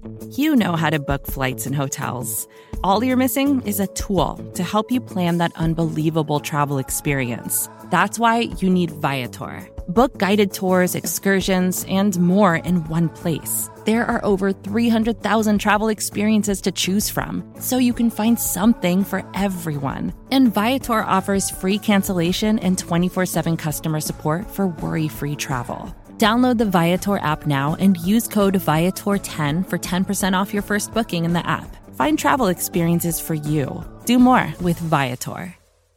You know how to book flights and hotels. All you're missing is a tool to help you plan that unbelievable travel experience. That's why you need Viator. Book guided tours, excursions, and more in one place. There are over 300,000 travel experiences to choose from, so you can find something for everyone. And Viator offers free cancellation and 24/7 customer support for worry-free travel. Download the Viator app now and use code Viator10 for 10% off your first booking in the app. Find travel experiences for you. Do more with Viator.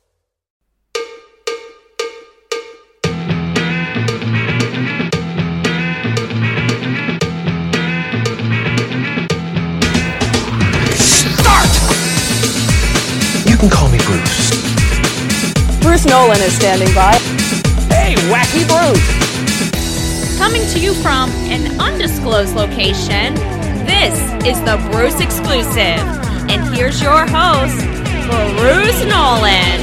You can call me Bruce. Bruce Nolan is standing by. Hey, Wacky Bruce! Coming to you from an undisclosed location, this is the Bruce Exclusive. And here's your host, Bruce Nolan.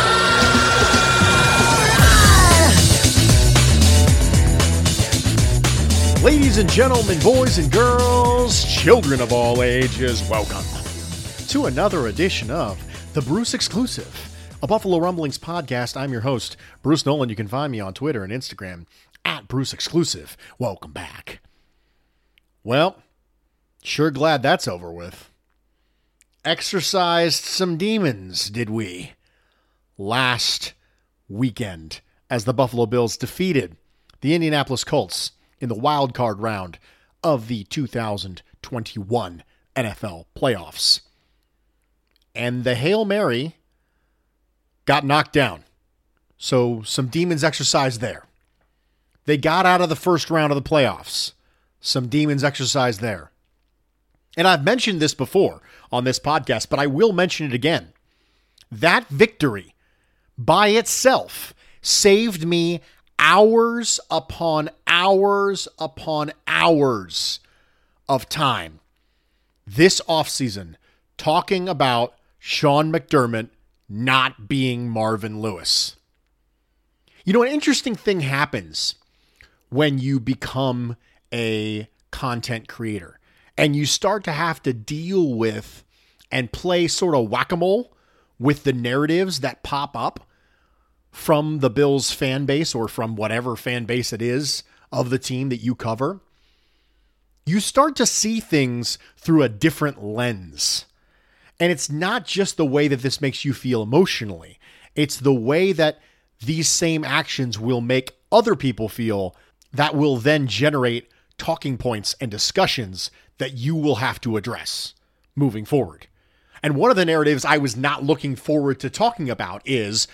Ladies and gentlemen, boys and girls, children of all ages, welcome to another edition of the Bruce Exclusive, a Buffalo Rumblings podcast. I'm your host, Bruce Nolan. You can find me on Twitter and Instagram at Bruce Exclusive. Welcome back. Well, sure glad that's over with. Exorcised some demons, did we? Last weekend, as the Buffalo Bills defeated the Indianapolis Colts in the wild card round of the 2021 NFL playoffs. And the Hail Mary got knocked down. So some demons exercised there. They got out of the first round of the playoffs. Some demons exercised there. And I've mentioned this before on this podcast, but I will mention it again. That victory by itself saved me hours upon hours upon hours of time this offseason talking about Sean McDermott not being Marvin Lewis. You know, an interesting thing happens when you become a content creator and you start to have to deal with and play sort of whack-a-mole with the narratives that pop up from the Bills fan base or from whatever fan base it is of the team that you cover. You start to see things through a different lens. And it's not just the way that this makes you feel emotionally. It's the way that these same actions will make other people feel that will then generate talking points and discussions that you will have to address moving forward. And one of the narratives I was not looking forward to talking about is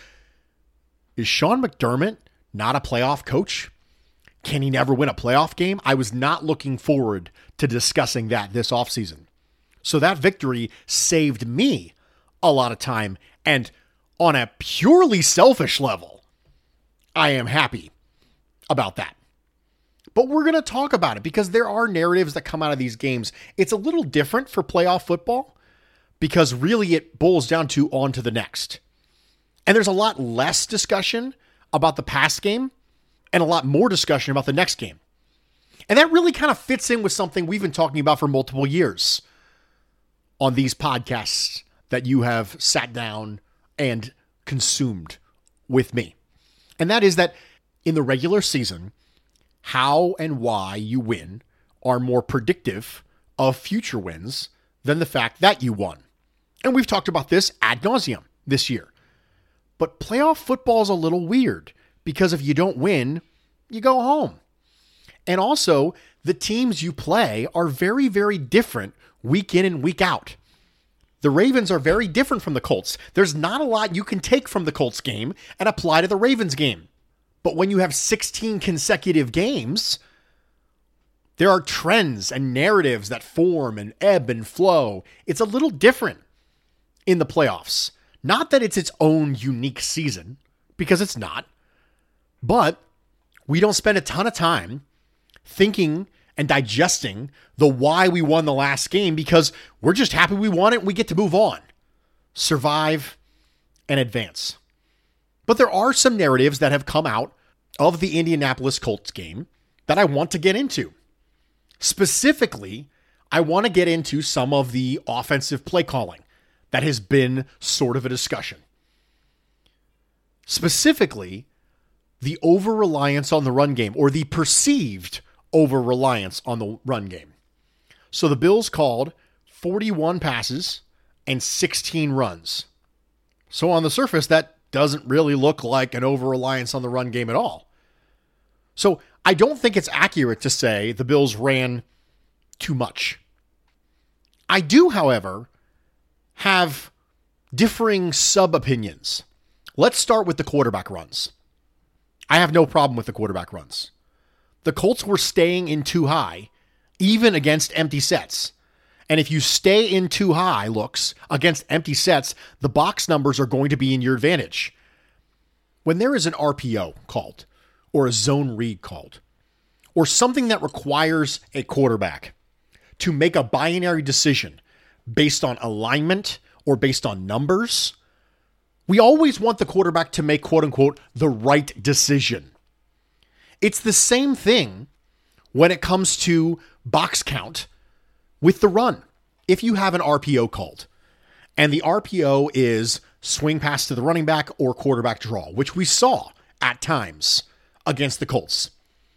Sean McDermott not a playoff coach? Can he never win a playoff game? I was not looking forward to discussing that this offseason. So that victory saved me a lot of time. And on a purely selfish level, I am happy about that. But we're going to talk about it because there are narratives that come out of these games. It's a little different for playoff football because really it boils down to on to the next. And there's a lot less discussion about the past game and a lot more discussion about the next game. And that really kind of fits in with something we've been talking about for multiple years on these podcasts that you have sat down and consumed with me. And that is that in the regular season, how and why you win are more predictive of future wins than the fact that you won. And we've talked about this ad nauseum this year. But playoff football is a little weird because if you don't win, you go home. And also, the teams you play are very, very different week in and week out. The Ravens are very different from the Colts. There's not a lot you can take from the Colts game and apply to the Ravens game. But when you have 16 consecutive games, there are trends and narratives that form and ebb and flow. It's a little different in the playoffs. Not that it's its own unique season, because it's not. But we don't spend a ton of time thinking and digesting the why we won the last game because we're just happy we won it and we get to move on, survive, and advance. But there are some narratives that have come out of the Indianapolis Colts game that I want to get into. Specifically, I want to get into some of the offensive play calling that has been sort of a discussion. Specifically, the over-reliance on the run game, or the perceived over-reliance on the run game. So the Bills called 41 passes and 16 runs. So on the surface, that doesn't really look like an over-reliance on the run game at all. So I don't think it's accurate to say the Bills ran too much. I do, however, have differing sub-opinions. Let's start with the quarterback runs. I have no problem with the quarterback runs. The Colts were staying in too high, even against empty sets. And if you stay in too high looks against empty sets, the box numbers are going to be in your advantage. When there is an RPO called, or a zone read called, or something that requires a quarterback to make a binary decision based on alignment or based on numbers, we always want the quarterback to make, quote unquote, the right decision. It's the same thing when it comes to box count with the run. If you have an RPO called, and the RPO is swing pass to the running back or quarterback draw, which we saw at times against the Colts,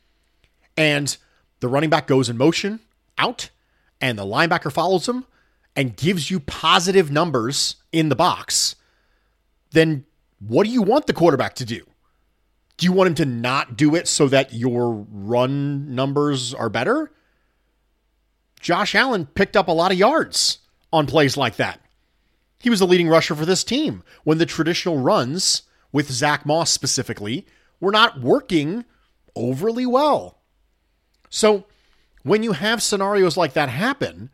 and the running back goes in motion out, and the linebacker follows him and gives you positive numbers in the box, then what do you want the quarterback to do? Do you want him to not do it so that your run numbers are better? Josh Allen picked up a lot of yards on plays like that. He was the leading rusher for this team when the traditional runs, with Zach Moss specifically, were not working overly well. So when you have scenarios like that happen,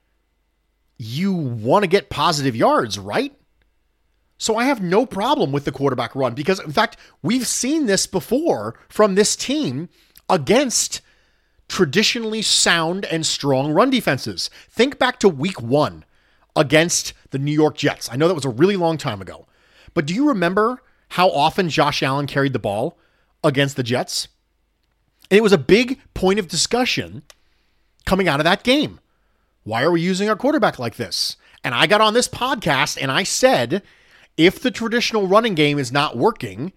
you want to get positive yards, right? So I have no problem with the quarterback run because, in fact, we've seen this before from this team against traditionally sound and strong run defenses. Think back to week 1 against the New York Jets. I know that was a really long time ago, but do you remember how often Josh Allen carried the ball against the Jets? And it was a big point of discussion coming out of that game. Why are we using our quarterback like this? And I got on this podcast and I said, if the traditional running game is not working,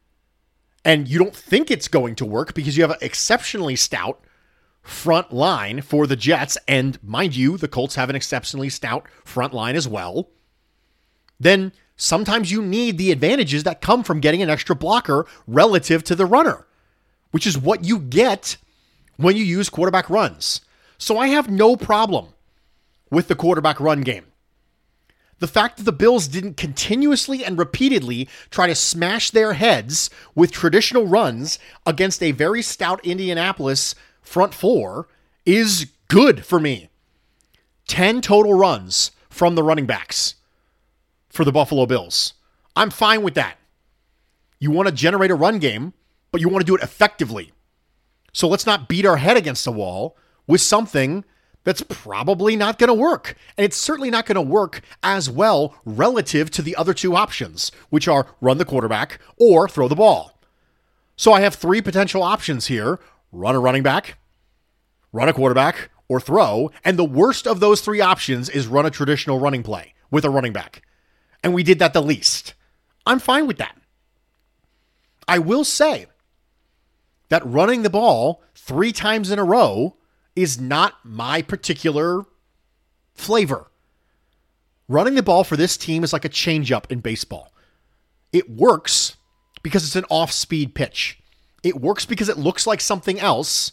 and you don't think it's going to work because you have an exceptionally stout front line for the Jets, and mind you, the Colts have an exceptionally stout front line as well, then sometimes you need the advantages that come from getting an extra blocker relative to the runner, which is what you get when you use quarterback runs. So I have no problem with the quarterback run game. The fact that the Bills didn't continuously and repeatedly try to smash their heads with traditional runs against a very stout Indianapolis front four is good for me. 10 total runs from the running backs for the Buffalo Bills. I'm fine with that. You want to generate a run game, but you want to do it effectively. So let's not beat our head against the wall with something that's probably not going to work. And it's certainly not going to work as well relative to the other two options, which are run the quarterback or throw the ball. So I have 3 potential options here: run a running back, run a quarterback, or throw. And the worst of those 3 options is run a traditional running play with a running back. And we did that the least. I'm fine with that. I will say that running the ball 3 times in a row is not my particular flavor. Running the ball for this team is like a changeup in baseball. It works because it's an off-speed pitch. It works because it looks like something else,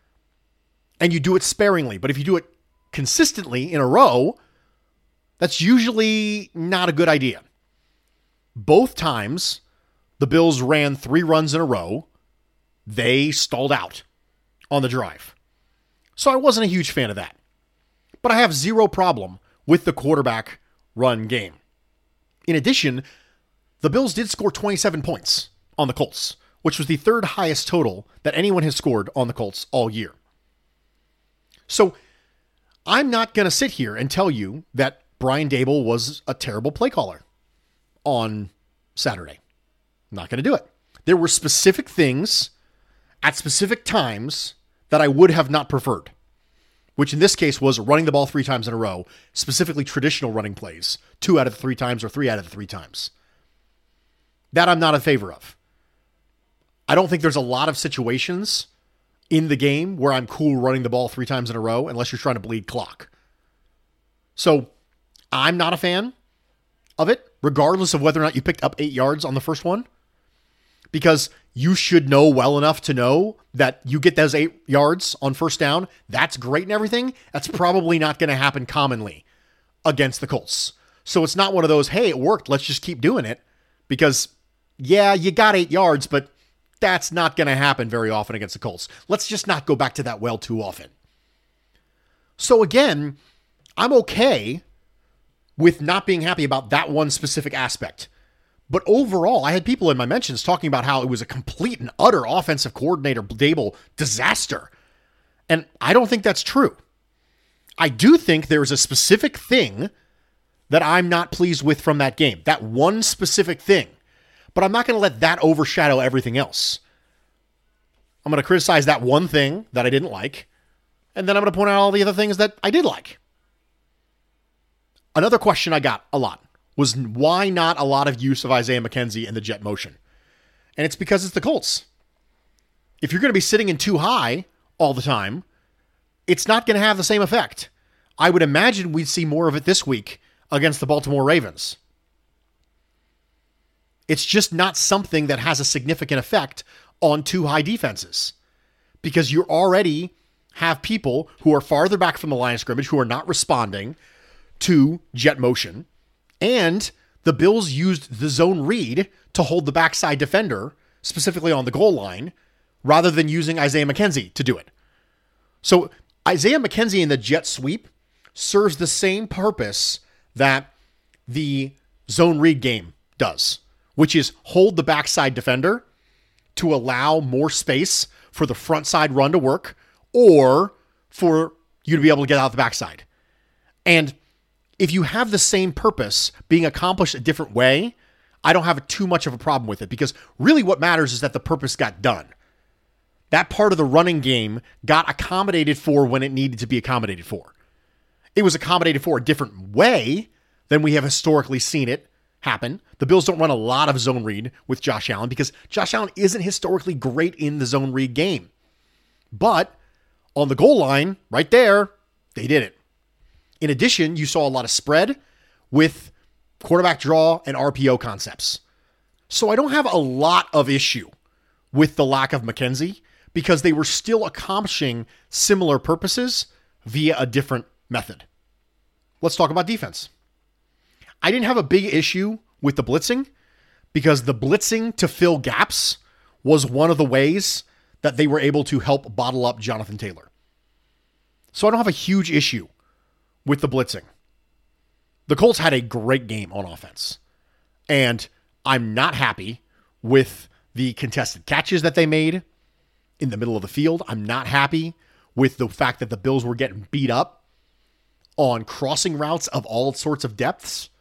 and you do it sparingly. But if you do it consistently in a row, that's usually not a good idea. Both times the Bills ran 3 runs in a row, they stalled out on the drive. So I wasn't a huge fan of that. But I have 0 problem with the quarterback run game. In addition, the Bills did score 27 points on the Colts, which was the 3rd highest total that anyone has scored on the Colts all year. So I'm not going to sit here and tell you that Brian Daboll was a terrible play caller on Saturday. I'm not going to do it. There were specific things at specific times that I would have not preferred. which in this case was running the ball 3 times in a row, specifically traditional running plays, 2 out of the 3 times or 3 out of the 3 times. That I'm not in favor of. I don't think there's a lot of situations in the game where I'm cool running the ball 3 times in a row unless you're trying to bleed clock. So I'm not a fan of it, regardless of whether or not you picked up 8 yards on the first one, because you should know well enough to know that you get those 8 yards on first down. That's great and everything. That's probably not going to happen commonly against the Colts. So it's not one of those, hey, it worked, let's just keep doing it, because yeah, you got 8 yards, but that's not going to happen very often against the Colts. Let's just not go back to that well too often. So again, I'm okay with not being happy about that one specific aspect. But overall, I had people in my mentions talking about how it was a complete and utter offensive coordinator Dable disaster. And I don't think that's true. I do think there's a specific thing that I'm not pleased with from that game. That one specific thing. But I'm not going to let that overshadow everything else. I'm going to criticize that one thing that I didn't like. And then I'm going to point out all the other things that I did like. Another question I got a lot was why not a lot of use of Isaiah McKenzie in the jet motion? And it's because it's the Colts. If you're going to be sitting in too high all the time, it's not going to have the same effect. I would imagine we'd see more of it this week against the Baltimore Ravens. It's just not something that has a significant effect on too high defenses, because you already have people who are farther back from the line of scrimmage who are not responding to jet motion. And the Bills used the zone read to hold the backside defender, specifically on the goal line, rather than using Isaiah McKenzie to do it. So Isaiah McKenzie in the jet sweep serves the same purpose that the zone read game does, which is hold the backside defender to allow more space for the front side run to work or for you to be able to get out the backside. And if you have the same purpose being accomplished a different way, I don't have too much of a problem with it, because really what matters is that the purpose got done. That part of the running game got accommodated for when it needed to be accommodated for. It was accommodated for a different way than we have historically seen it happen. The Bills don't run a lot of zone read with Josh Allen because Josh Allen isn't historically great in the zone read game. But on the goal line, right there, they did it. In addition, you saw a lot of spread with quarterback draw and RPO concepts. So I don't have a lot of issue with the lack of McKenzie because they were still accomplishing similar purposes via a different method. Let's talk about defense. I didn't have a big issue with the blitzing because the blitzing to fill gaps was one of the ways that they were able to help bottle up Jonathan Taylor. So I don't have a huge issue with the blitzing. The Colts had a great game on offense, and I'm not happy with the contested catches that they made in the middle of the field. I'm not happy with the fact that the Bills were getting beat up on crossing routes of all sorts of depths.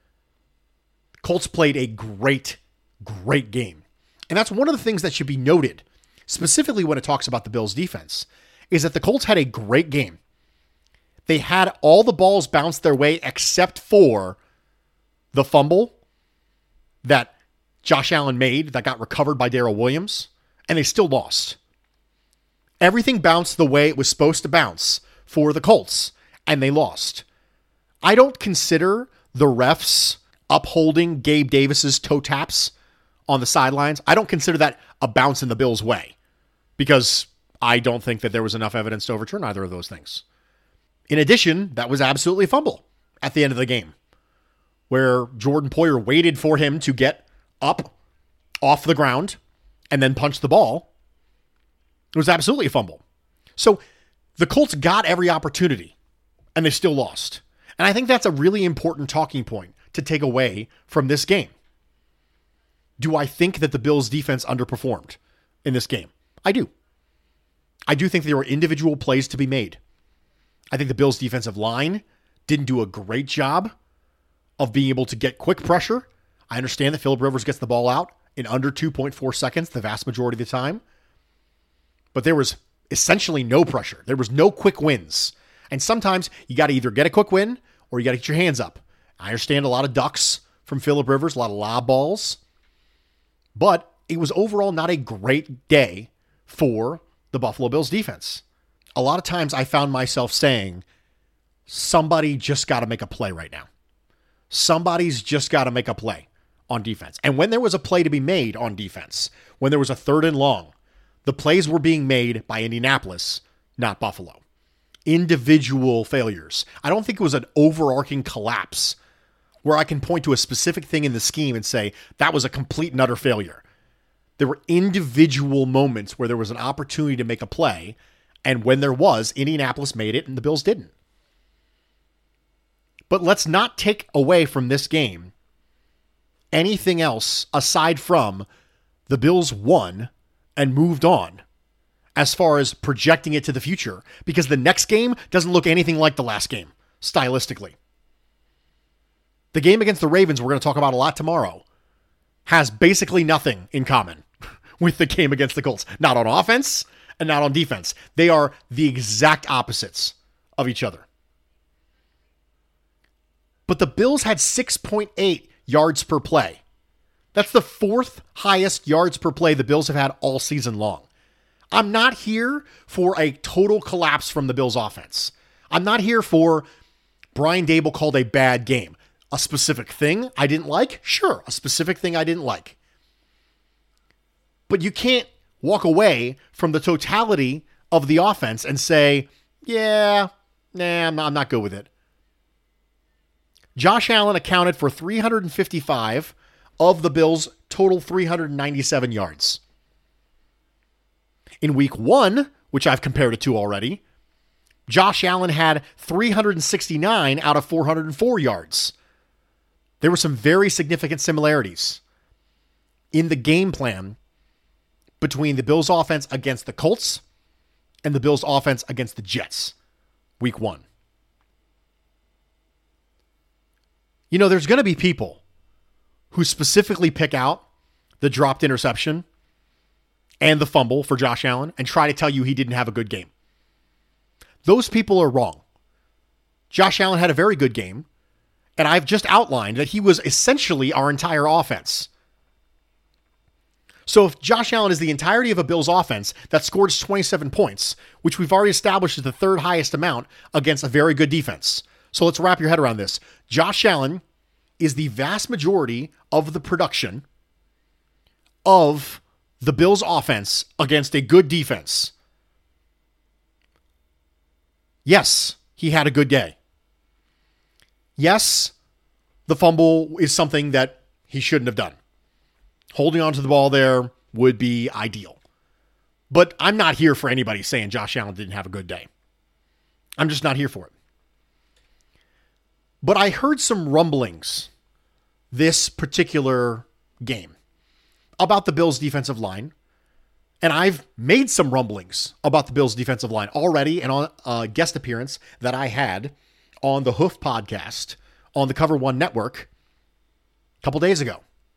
Colts played a great game. And that's one of the things that should be noted, specifically when it talks about the Bills defense, is that the Colts had a great game. They had all the balls bounce their way except for the fumble that Josh Allen made that got recovered by Darrell Williams, and they still lost. Everything bounced the way it was supposed to bounce for the Colts, and they lost. I don't consider the refs upholding Gabe Davis's toe taps on the sidelines. I don't consider that a bounce in the Bills' way because I don't think that there was enough evidence to overturn either of those things. In addition, that was absolutely a fumble at the end of the game where Jordan Poyer waited for him to get up off the ground and then punch the ball. It was absolutely a fumble. So the Colts got every opportunity and they still lost. And I think that's a really important talking point to take away from this game. Do I think that the Bills defense underperformed in this game? I do. I do think there were individual plays to be made. I think the Bills defensive line didn't do a great job of being able to get quick pressure. I understand that Phillip Rivers gets the ball out in under 2.4 seconds the vast majority of the time. But there was essentially no pressure. There was no quick wins And sometimes you got to either get a quick win or you got to get your hands up. I understand a lot of ducks from Phillip Rivers, a lot of lob balls. But it was overall not a great day for the Buffalo Bills defense. A lot of times I found myself saying, somebody just got to make a play right now. Somebody's just got to make a play on defense. And when there was a play to be made on defense, when there was a 3rd and long, the plays were being made by Indianapolis, not Buffalo. Individual failures. I don't think it was an overarching collapse where I can point to a specific thing in the scheme and say, that was a complete and utter failure. There were individual moments where there was an opportunity to make a play, and when there was, Indianapolis made it and the Bills didn't. But let's not take away from this game anything else aside from the Bills won and moved on as far as projecting it to the future, because the next game doesn't look anything like the last game, stylistically. The game against the Ravens, we're going to talk about a lot tomorrow, has basically nothing in common with the game against the Colts. Not on offense and not on defense. They are the exact opposites of each other. But the Bills had 6.8 yards per play. That's the 4th highest yards per play the Bills have had all season long. I'm not here for a total collapse from the Bills offense. I'm not here for Brian Daboll called a bad game. A specific thing I didn't like? Sure, a specific thing I didn't like. But you can't walk away from the totality of the offense and say, I'm not good with it. Josh Allen accounted for 355 of the Bills' total 397 yards. In week 1, which I've compared it to already, Josh Allen had 369 out of 404 yards. There were some very significant similarities in the game plan between the Bills' offense against the Colts and the Bills' offense against the Jets, week 1. You know, there's going to be people who specifically pick out the dropped interception and the fumble for Josh Allen and try to tell you he didn't have a good game. Those people are wrong. Josh Allen had a very good game, and I've just outlined that he was essentially our entire offense. So if Josh Allen is the entirety of a Bills offense that scores 27 points, which we've already established is the 3rd highest amount against a very good defense. So let's wrap your head around this. Josh Allen is the vast majority of the production of the Bills offense against a good defense. Yes, he had a good day. Yes, the fumble is something that he shouldn't have done. Holding on to the ball there would be ideal. But I'm not here for anybody saying Josh Allen didn't have a good day. I'm just not here for it. But I heard some rumblings this particular game about the Bills' defensive line. And I've made some rumblings about the Bills' defensive line already and on a guest appearance that I had on the Hoof podcast on the Cover One Network a couple days ago.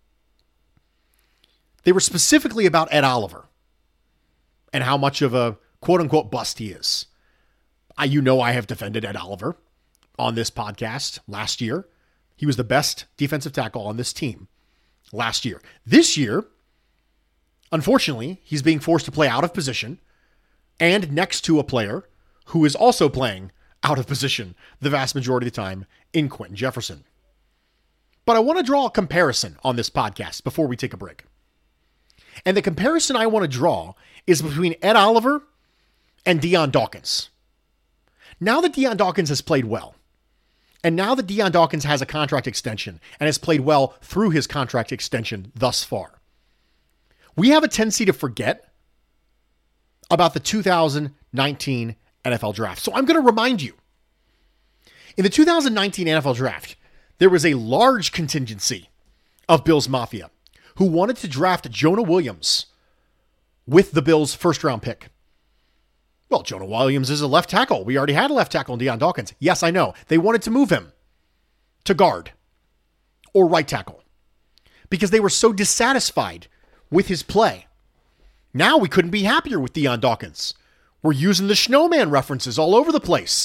They were specifically about Ed Oliver and how much of a quote-unquote bust he is. I have defended Ed Oliver on this podcast last year. He was the best defensive tackle on this team last year. This year, unfortunately, he's being forced to play out of position and next to a player who is also playing out of position the vast majority of the time in Quentin Jefferson. But I want to draw a comparison on this podcast before we take a break. And the comparison I want to draw is between Ed Oliver and Deion Dawkins. Now that Deion Dawkins has played well, and now that Deion Dawkins has a contract extension and has played well through his contract extension thus far, we have a tendency to forget about the 2019 NFL Draft. So I'm going to remind you, in the 2019 NFL Draft, there was a large contingency of Bills Mafia who wanted to draft Jonah Williams with the Bills' first-round pick. Well, Jonah Williams is a left tackle. We already had a left tackle in Deion Dawkins. Yes, I know. They wanted to move him to guard or right tackle because they were so dissatisfied with his play. Now we couldn't be happier with Deion Dawkins. We're using the Snowman references all over the place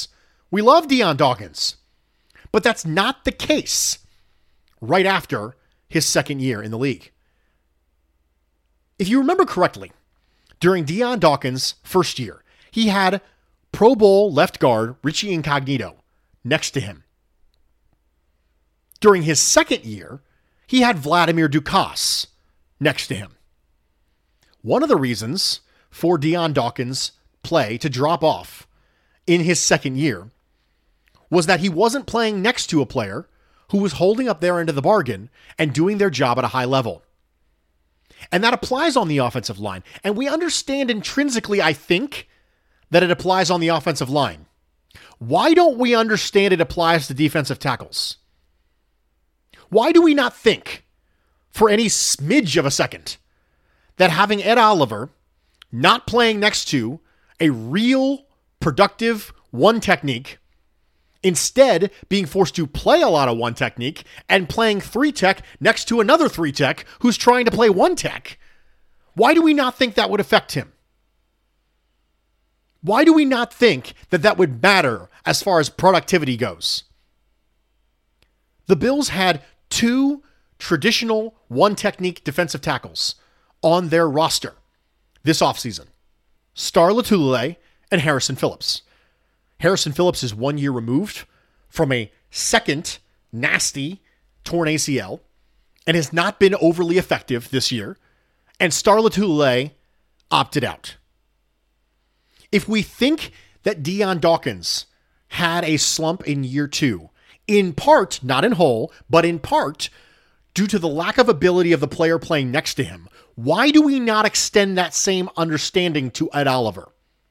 We love Dion Dawkins. But that's not the case right after his second year in the league. If you remember correctly, during Dion Dawkins' first year, he had Pro Bowl left guard Richie Incognito next to him. During his second year, he had Vladimir Dukas next to him. One of the reasons for Dion Dawkins' play to drop off in his second year was that he wasn't playing next to a player who was holding up their end of the bargain and doing their job at a high level. And that applies on the offensive line. And we understand intrinsically, I think, that it applies on the offensive line. Why don't we understand it applies to defensive tackles? Why do we not think, for any smidge of a second, that having Ed Oliver not playing next to a real, productive one technique, instead being forced to play a lot of one technique and playing three tech next to another three tech who's trying to play one tech, why do we not think that would affect him? Why do we not think that that would matter as far as productivity goes? The Bills had two traditional one technique defensive tackles on their roster this offseason. Star Lotulelei and Harrison Phillips. Harrison Phillips is 1 year removed from a second nasty torn ACL and has not been overly effective this year. And Star Lotulelei opted out. If we think that Dion Dawkins had a slump in year 2, in part, not in whole, but in part, due to the lack of ability of the player playing next to him, why do we not extend that same understanding to Ed Oliver?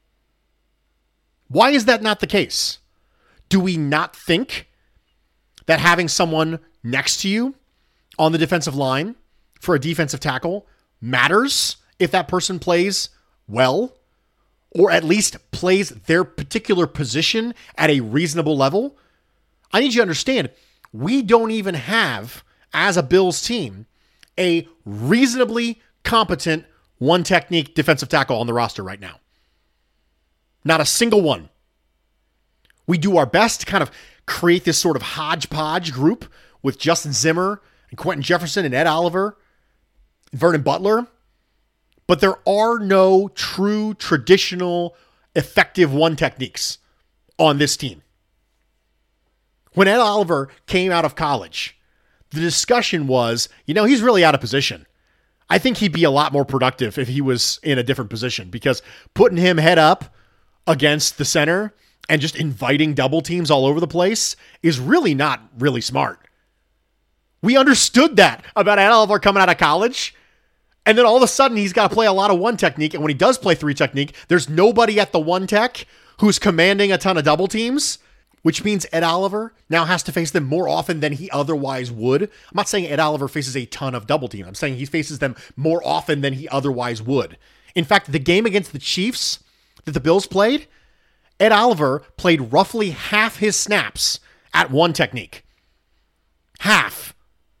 Why is that not the case? Do we not think that having someone next to you on the defensive line for a defensive tackle matters if that person plays well, or at least plays their particular position at a reasonable level? I need you to understand, we don't even have, as a Bills team, a reasonably competent one technique defensive tackle on the roster right now. Not a single one. We do our best to kind of create this sort of hodgepodge group with Justin Zimmer and Quentin Jefferson and Ed Oliver and Vernon Butler. But there are no true, traditional, effective one techniques on this team. When Ed Oliver came out of college, the discussion was, he's really out of position. I think he'd be a lot more productive if he was in a different position, because putting him head up against the center and just inviting double teams all over the place is really not really smart. We understood that about Ed Oliver coming out of college. And then all of a sudden, he's got to play a lot of one technique. And when he does play three technique, there's nobody at the one tech who's commanding a ton of double teams, which means Ed Oliver now has to face them more often than he otherwise would. I'm not saying Ed Oliver faces a ton of double teams. I'm saying he faces them more often than he otherwise would. In fact, the game against the Chiefs that the Bills played, Ed Oliver played roughly half his snaps at one technique. Half.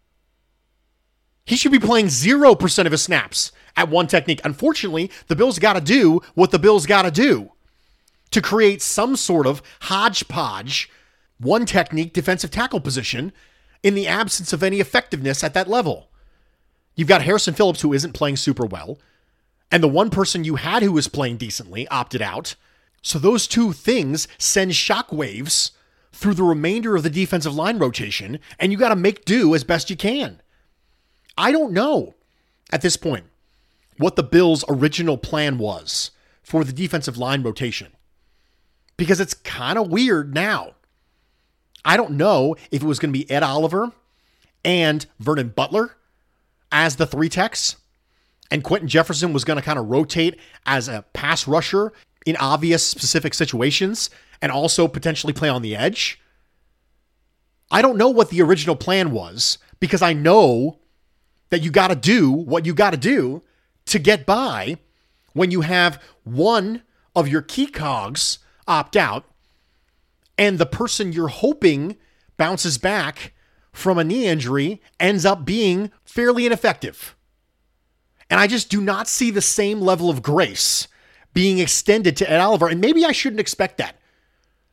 He should be playing 0% of his snaps at one technique. Unfortunately, the Bills got to do what the Bills got to do to create some sort of hodgepodge one technique defensive tackle position in the absence of any effectiveness at that level. You've got Harrison Phillips, who isn't playing super well, and the one person you had who was playing decently opted out. So those two things send shockwaves through the remainder of the defensive line rotation, and you got to make do as best you can. I don't know at this point what the Bills' original plan was for the defensive line rotation, because it's kind of weird now. I don't know if it was going to be Ed Oliver and Vernon Butler as the three techs, and Quentin Jefferson was going to kind of rotate as a pass rusher in obvious specific situations and also potentially play on the edge. I don't know what the original plan was, because I know that you got to do what you got to do to get by when you have one of your key cogs opt out and the person you're hoping bounces back from a knee injury ends up being fairly ineffective. And I just do not see the same level of grace being extended to Ed Oliver. And maybe I shouldn't expect that.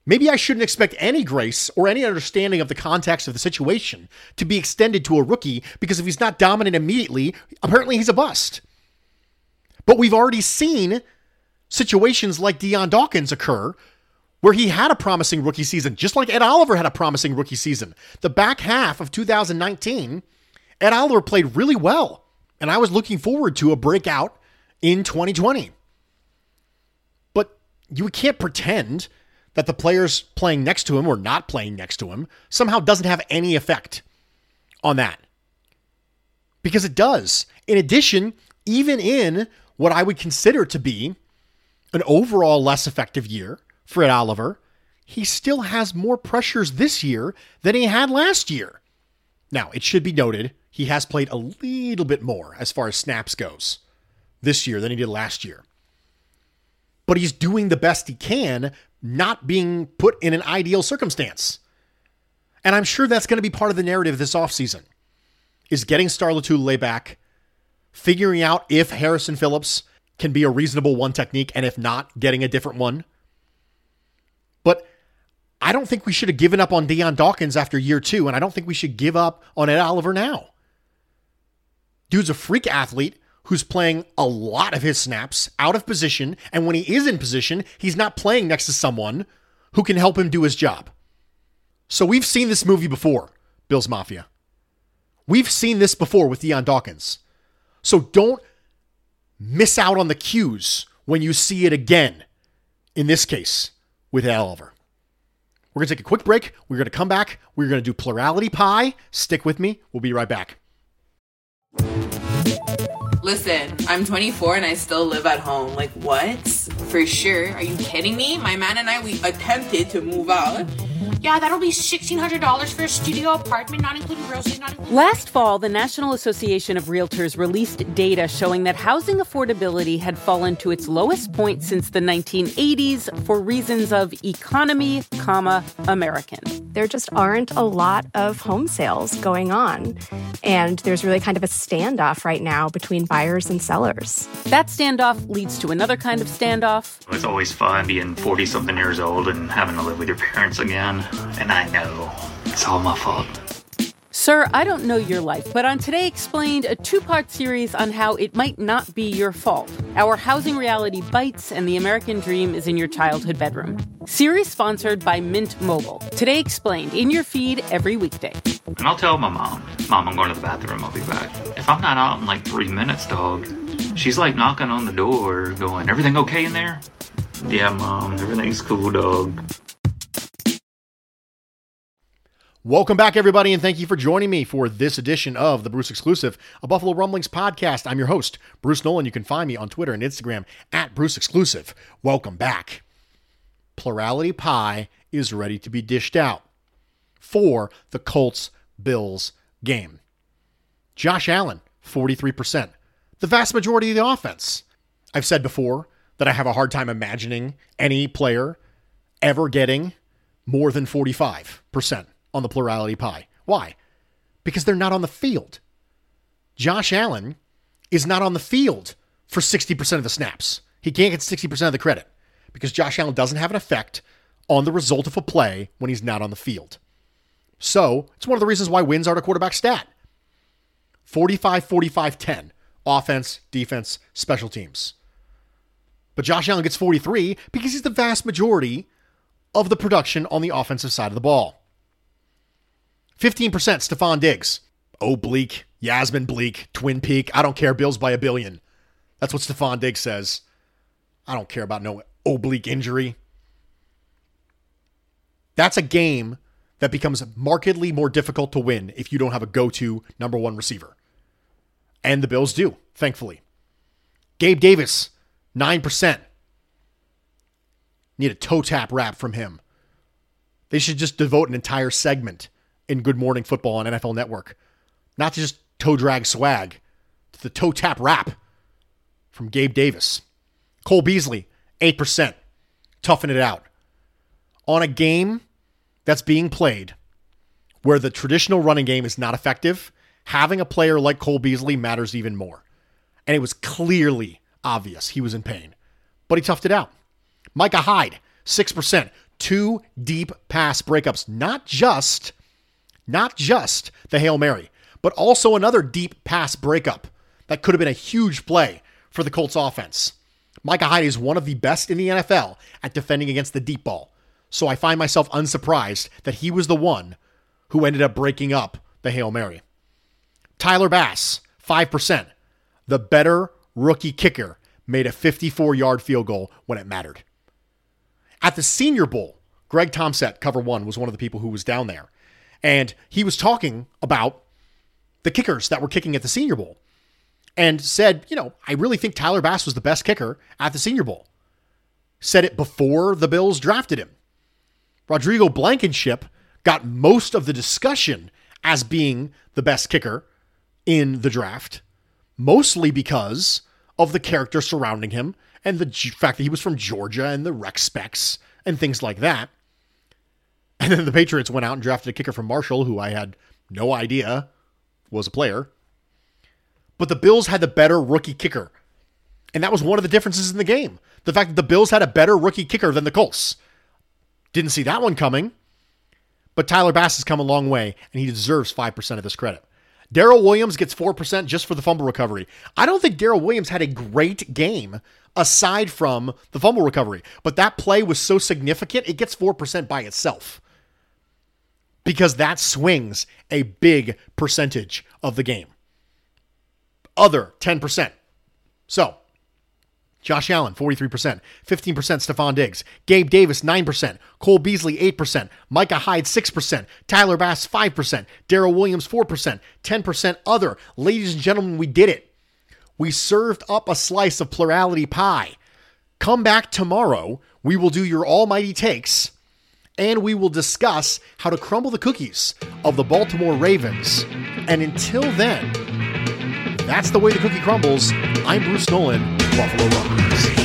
Maybe I shouldn't expect any grace or any understanding of the context of the situation to be extended to a rookie, because if he's not dominant immediately, apparently he's a bust. But we've already seen situations like Dion Dawkins occur where he had a promising rookie season, just like Ed Oliver had a promising rookie season. The back half of 2019, Ed Oliver played really well, and I was looking forward to a breakout in 2020. But you can't pretend that the players playing next to him or not playing next to him somehow doesn't have any effect on that. Because it does. In addition, even in what I would consider to be an overall less effective year for Ed Oliver, he still has more pressures this year than he had last year. Now, it should be noted, he has played a little bit more as far as snaps goes this year than he did last year. But he's doing the best he can, not being put in an ideal circumstance. And I'm sure that's going to be part of the narrative this offseason, is getting Star Lotulelei back, figuring out if Harrison Phillips can be a reasonable one technique, and if not, getting a different one. But I don't think we should have given up on Dion Dawkins after year 2, and I don't think we should give up on Ed Oliver now. Dude's a freak athlete who's playing a lot of his snaps out of position, and when he is in position, he's not playing next to someone who can help him do his job. So we've seen this movie before, Bills Mafia. We've seen this before with Dion Dawkins. So don't miss out on the cues when you see it again, in this case, with Ed Oliver. We're going to take a quick break. We're going to come back. We're going to do Plurality Pie. Stick with me. We'll be right back. Listen, I'm 24 and I still live at home. Like, what? For sure. Are you kidding me? My man and I, we attempted to move out. Yeah, that'll be $1,600 for a studio apartment, not including groceries, not including... Last fall, the National Association of Realtors released data showing that housing affordability had fallen to its lowest point since the 1980s for reasons of economy, American. There just aren't a lot of home sales going on. And there's really kind of a standoff right now between buyers and sellers. That standoff leads to another kind of standoff. It's always fun being 40-something years old and having to live with your parents again. And I know it's all my fault. Sir, I don't know your life, but on Today Explained, a 2-part series on how it might not be your fault. Our housing reality bites and the American dream is in your childhood bedroom. Series sponsored by Mint Mobile. Today Explained, in your feed every weekday. And I'll tell my mom, I'm going to the bathroom, I'll be back. If I'm not out in like 3 minutes, dog, she's like knocking on the door going, everything okay in there? Yeah, Mom, everything's cool, dog. Welcome back, everybody, and thank you for joining me for this edition of the Bruce Exclusive, a Buffalo Rumblings podcast. I'm your host, Bruce Nolan. You can find me on Twitter and Instagram at Bruce Exclusive. Welcome back. Plurality Pie is ready to be dished out for the Colts-Bills game. Josh Allen, 43%. The vast majority of the offense. I've said before that I have a hard time imagining any player ever getting more than 45% on the Plurality Pie. Why? Because they're not on the field. Josh Allen is not on the field for 60% of the snaps. He can't get 60% of the credit because Josh Allen doesn't have an effect on the result of a play when he's not on the field. So it's one of the reasons why wins are a quarterback stat. 45-45-10. Offense, defense, special teams. But Josh Allen gets 43 because he's the vast majority of the production on the offensive side of the ball. 15% Stephon Diggs. Bleak, Yasmin Bleak, Twin Peak. I don't care. Bills by $1 billion. That's what Stephon Diggs says. I don't care about no oblique injury. That's a game that becomes markedly more difficult to win if you don't have a go-to number one receiver. And the Bills do, thankfully. Gabe Davis, 9%. Need a toe tap rap from him. They should just devote an entire segment in Good Morning Football on NFL Network. Not to just toe drag swag. To the toe tap rap from Gabe Davis. Cole Beasley, 8%. Toughen it out. On a game that's being played where the traditional running game is not effective, having a player like Cole Beasley matters even more. And it was clearly obvious he was in pain. But he toughed it out. Micah Hyde, 6%. 2 deep pass breakups. Not just the Hail Mary, but also another deep pass breakup that could have been a huge play for the Colts offense. Micah Hyde is one of the best in the NFL at defending against the deep ball. So I find myself unsurprised that he was the one who ended up breaking up the Hail Mary. Tyler Bass, 5%. The better rookie kicker made a 54-yard field goal when it mattered. At the Senior Bowl, Greg Tomset, Cover 1, was one of the people who was down there. And he was talking about the kickers that were kicking at the Senior Bowl. And said, I really think Tyler Bass was the best kicker at the Senior Bowl. Said it before the Bills drafted him. Rodrigo Blankenship got most of the discussion as being the best kicker in the draft, mostly because of the character surrounding him and the fact that he was from Georgia and the rec specs and things like that. And then the Patriots went out and drafted a kicker from Marshall, who I had no idea was a player. But the Bills had the better rookie kicker. And that was one of the differences in the game. The fact that the Bills had a better rookie kicker than the Colts. Didn't see that one coming. But Tyler Bass has come a long way, and he deserves 5% of this credit. Darrell Williams gets 4% just for the fumble recovery. I don't think Darrell Williams had a great game aside from the fumble recovery. But that play was so significant, it gets 4% by itself. Because that swings a big percentage of the game. Other, 10%. So, Josh Allen, 43%. 15% Stephon Diggs. Gabe Davis, 9%. Cole Beasley, 8%. Micah Hyde, 6%. Tyler Bass, 5%. Darrell Williams, 4%. 10% other. Ladies and gentlemen, we did it. We served up a slice of plurality pie. Come back tomorrow. We will do your almighty takes, and we will discuss how to crumble the cookies of the Baltimore Ravens. And until then, that's the way the cookie crumbles. I'm Bruce Nolan, Buffalo Rumblings.